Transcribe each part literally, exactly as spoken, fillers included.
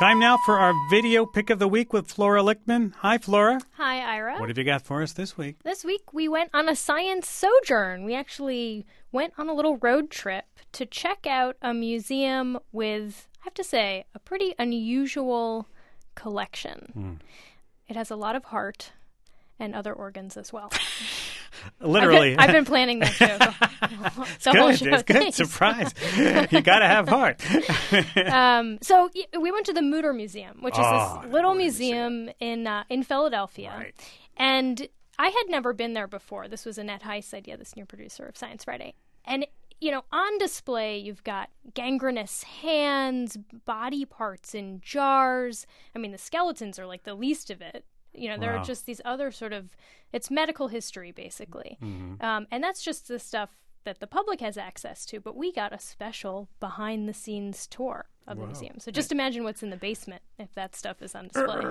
Time now for our video pick of the week with Flora Lichtman. Hi, Flora. Hi, Ira. What have you got for us this week? This week we went on a science sojourn. We actually went on a little road trip to check out a museum with, I have to say, a pretty unusual collection. Mm. It has a lot of heart and other organs as well. Literally. I've been, I've been planning that show. The, the whole good. show. It's good. Surprise. You got to have heart. um, so we went to the Mutter Museum, which is oh, this little museum, museum in uh, in Philadelphia. Right. And I had never been there before. This was Annette Heiss' idea, the senior producer of Science Friday. And, you know, on display, you've got gangrenous hands, body parts in jars. I mean, the skeletons are like the least of it. You know, there wow. are just these other sort of, it's medical history, basically. Mm-hmm. Um, and that's just the stuff that the public has access to. But we got a special behind-the-scenes tour of wow. the museum. So just imagine what's in the basement if that stuff is on display.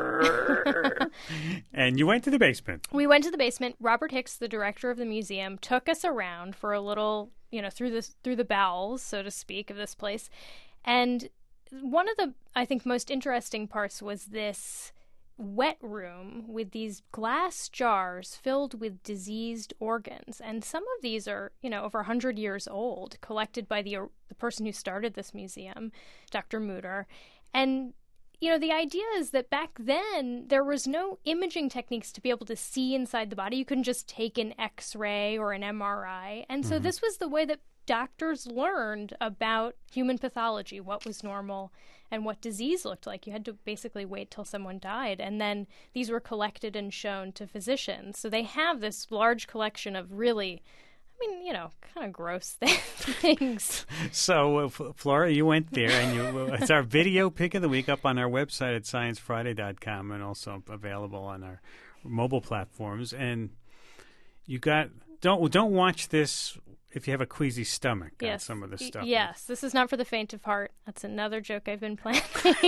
And you went to the basement. We went to the basement. Robert Hicks, the director of the museum, took us around for a little, you know, through the, through the bowels, so to speak, of this place. And one of the, I think, most interesting parts was this wet room with these glass jars filled with diseased organs. And some of these are, you know, over one hundred years old, collected by the the person who started this museum, Doctor Mutter. And, you know, the idea is that back then there was no imaging techniques to be able to see inside the body. You couldn't just take an X-ray or an M R I. And so mm-hmm. this was the way that doctors learned about human pathology, what was normal and what disease looked like. You had to basically wait till someone died. And then these were collected and shown to physicians. So they have this large collection of really, I mean, you know, kind of gross things. So, uh, F- Flora, you went there, and you, uh, it's our video pick of the week up on our website at science friday dot com and also available on our mobile platforms. And you got, don't don't watch this if you have a queasy stomach. Yes. On some of the stuff. Yes, this is not for the faint of heart. That's another joke I've been planning.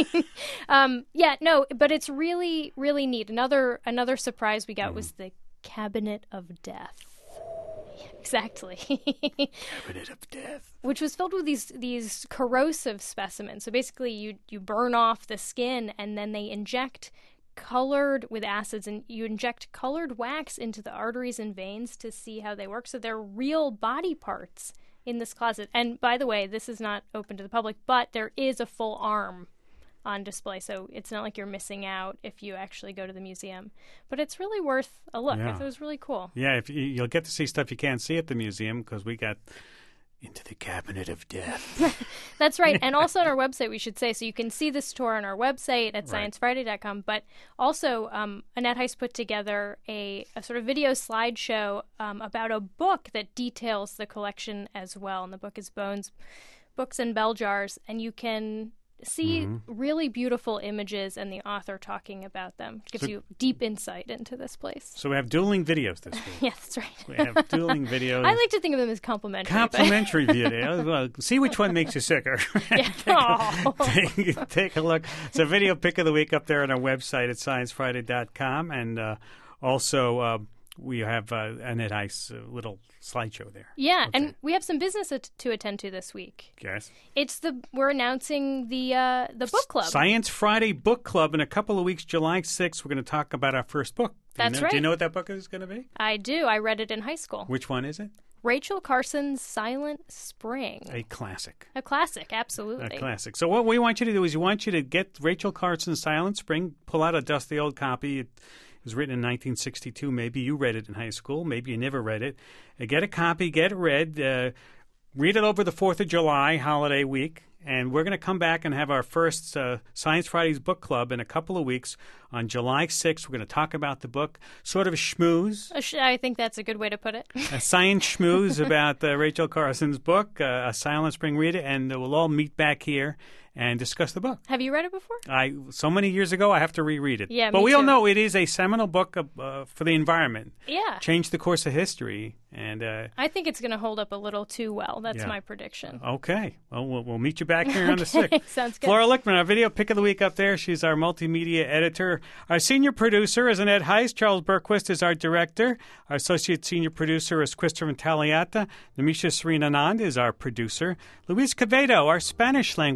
um, yeah, no, but it's really, really neat. Another another surprise we got mm. was the Cabinet of Death. Yeah, exactly. Cabinet of Death. Which was filled with these these corrosive specimens. So basically you you burn off the skin and then they inject colored with acids, and you inject colored wax into the arteries and veins to see how they work. So they're real body parts in this closet. And by the way, this is not open to the public, but there is a full arm on display. So it's not like you're missing out if you actually go to the museum. But it's really worth a look. Yeah. I thought it was really cool. Yeah, if you, you'll get to see stuff you can't see at the museum because we got into the Cabinet of Death. That's right. And also on our website, we should say, so you can see this tour on our website at right. science friday dot com, but also um, Annette Heiss put together a, a sort of video slideshow um, about a book that details the collection as well. And the book is Bones, Books and Bell Jars, and you can see mm-hmm. really beautiful images and the author talking about them. It gives so, you deep insight into this place. So we have dueling videos this week. Yeah, that's right. We have dueling videos. I like to think of them as complimentary. Complimentary videos. Well, see which one makes you sicker. Yeah. take, a, take, take a look. It's a video pick of the week up there on our website at science friday dot com. And uh, also uh, we have uh, Annette Heiss' uh, little slideshow there. Yeah, okay. And we have some business at- to attend to this week. Yes. It's the we're announcing the uh, the book club. Science Friday Book Club in a couple of weeks, July sixth. We're going to talk about our first book. Do That's you know, right. Do you know what that book is going to be? I do. I read it in high school. Which one is it? Rachel Carson's Silent Spring. A classic. A classic, absolutely. A classic. So what we want you to do is you want you to get Rachel Carson's Silent Spring, pull out a dusty old copy. It was written in nineteen sixty-two. Maybe you read it in high school. Maybe you never read it. Uh, get a copy. Get it read. Uh, read it over the fourth of July holiday week. And we're going to come back and have our first uh, Science Fridays book club in a couple of weeks on July sixth. We're going to talk about the book, sort of a schmooze. I think that's a good way to put it. A science schmooze about uh, Rachel Carson's book, uh, A Silent Spring. Read it, and we'll all meet back here and discuss the book. Have you read it before? I so many years ago, I have to reread it. Yeah, but me we too. all know it is a seminal book of, uh, for the environment. Yeah. Changed the course of history. And uh, I think it's going to hold up a little too well. That's yeah. my prediction. Okay. Well, well, we'll meet you back here on the sixth. Sounds good. Flora Lichtman, our video pick of the week up there. She's our multimedia editor. Our senior producer is Annette Heiss. Charles Berquist is our director. Our associate senior producer is Christopher Taliata. Namisha Sreenanand is our producer. Luis Quevedo, our Spanish language producer.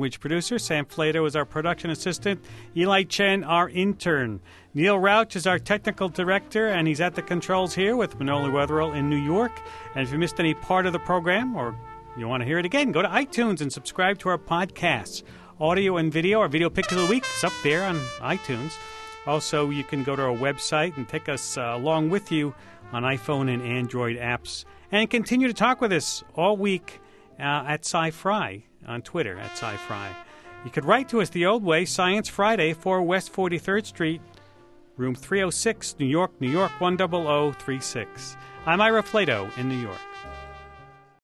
producer. Sam Flato is our production assistant. Eli Chen, our intern. Neil Rauch is our technical director, and he's at the controls here with Manoli Wetherell in New York. And if you missed any part of the program or you want to hear it again, go to iTunes and subscribe to our podcasts. Audio and video, our video picture of the week is up there on iTunes. Also, you can go to our website and take us uh, along with you on iPhone and Android apps. And continue to talk with us all week uh, at SciFri on Twitter, at SciFri. You could write to us the old way, Science Friday, four West forty-third Street, room three oh six, New York, New York, one zero zero three six. I'm Ira Flato in New York.